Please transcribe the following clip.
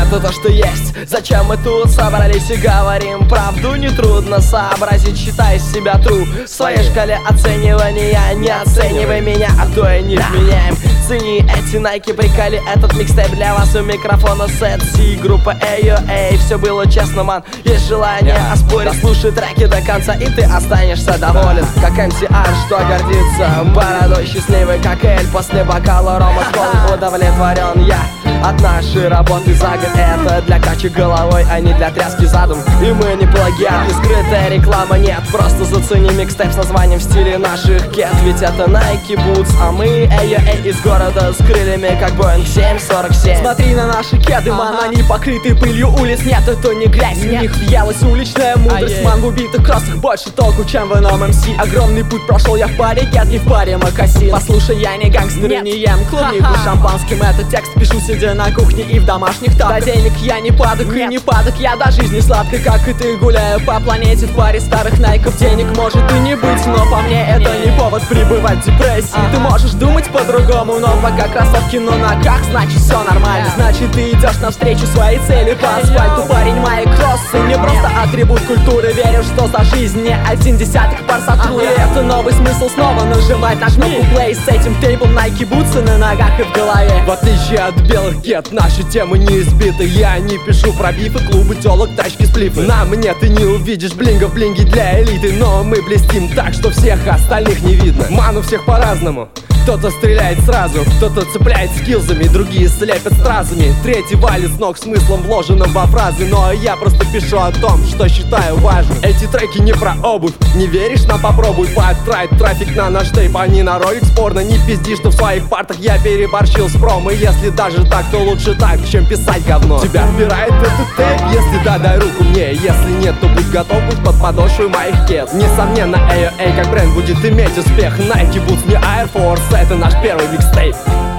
это то, что есть. Зачем мы тут собрались и говорим правду? Нетрудно сообразить, считай себя true. В своей шкале оценивания не оценивай меня, а то и не вменяем. Цени эти найки, приколи, этот микстейп для вас. У микрофона Сет Си, группа AOA. Все было честно, ман, есть желание оспорить. Слушай треки до конца, и ты останешься доволен. Как MCR, что гордится бородой, счастливый как Эль. После бокала рома с удовлетворен я от нашей работы за год. Это для качи головой, а не для тряски задом. И мы не плагиат, не скрытая реклама, нет. Просто зацени микстейп с названием в стиле наших кет. Ведь это Nike Boots, а мы AOA из города с крыльями, как Boeing 747. Смотри на наши кеды, ман, они покрыты пылью улиц. Нет, это не грязь, в них въелась уличная мудрость. Ман, в убитых кроссах больше толку, чем в ином МС. Огромный путь прошел я в паре кед, не в паре мокасин. Послушай, я не гангстер и не ем клубнику шампанским. Этот текст пишу, сидя на кухне и в домашних тапках. До денег я не падок и не падок, я до жизни сладкой, как и ты, гуляю по планете в паре старых найков. Денег может и не быть, но по мне это не повод пребывать в депрессии. Ты можешь думать по-другому, но пока кроссовки на ногах, значит все нормально. Значит ты идешь навстречу своей цели по асфальту. Парень, мои кроссы не просто атрибут культуры. Верю, что за жизнь не 1/10 пар сотру. И это новый смысл снова нажимать на кнопку play. С этим тейпом Nike бутсы на ногах и в голове. В отличие от белых кет, наши темы не избиты. Я не пишу про бифы, клубы, телок, тачки, сплифы. На мне ты не увидишь блинга, блинги для элиты. Но мы блестим так, что всех остальных не видно. Ман у всех по-разному. Кто-то стреляет сразу, кто-то цепляет скилзами, другие слепят стразами, третий валит с ног смыслом, вложенным во фразы. Но я просто пишу о том, что считаю важным. Эти треки не про обувь, не веришь? На попробуй потрать трафик на наш тейп, а не на ролик спорно. Не пизди, что в своих партах я переборщил с промо. И если даже так, то лучше так, чем писать говно. Тебя вбирает этот тейп? Если да, дай руку мне. Если нет, то будь готов быть под подошвой моих кет. Несомненно, AOA как бренд будет иметь успех. Nike Boots, не Air Force, это наш первый микстейп.